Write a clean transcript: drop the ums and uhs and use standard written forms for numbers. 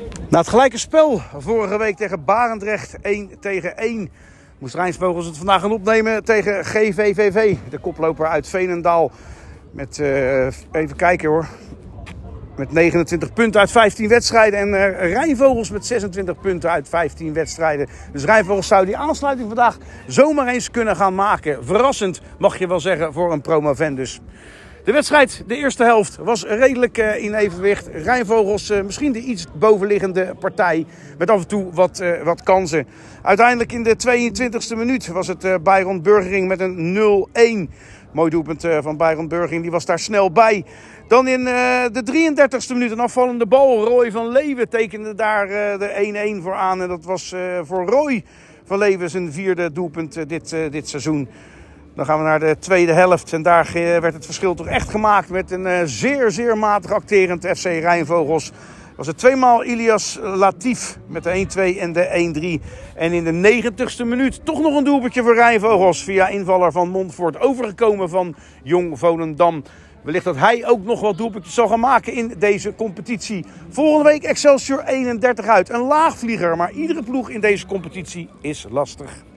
Na het gelijke spel vorige week tegen Barendrecht 1-1 moest Rijnsvogels het vandaag gaan opnemen tegen GVVV. De koploper uit Veenendaal met, even kijken hoor, met 29 punten uit 15 wedstrijden. En Rijnvogels met 26 punten uit 15 wedstrijden. Dus Rijnvogels zou die aansluiting vandaag zomaar eens kunnen gaan maken. Verrassend mag je wel zeggen voor een promovendus. De wedstrijd, de eerste helft, was redelijk in evenwicht. Rijnvogels misschien de iets bovenliggende partij met af en toe wat kansen. Uiteindelijk in de 22e minuut was het Byron Burgering met een 0-1. Mooi doelpunt van Byron Burgering, die was daar snel bij. Dan in de 33e minuut een afvallende bal. Roy van Leeuwen tekende daar de 1-1 voor aan. En dat was voor Roy van Leeuwen zijn vierde doelpunt dit seizoen. Dan gaan we naar de tweede helft. En daar werd het verschil toch echt gemaakt met een zeer matig acterend FC Rijnvogels. Was het tweemaal Ilias Latif met de 1-2 en de 1-3. En in de 90ste minuut toch nog een doelpuntje voor Rijnvogels. Via invaller van Montfort overgekomen van Jong Volendam. Wellicht dat hij ook nog wat doelpuntjes zal gaan maken in deze competitie. Volgende week Excelsior 31 uit. Een laagvlieger, maar iedere ploeg in deze competitie is lastig.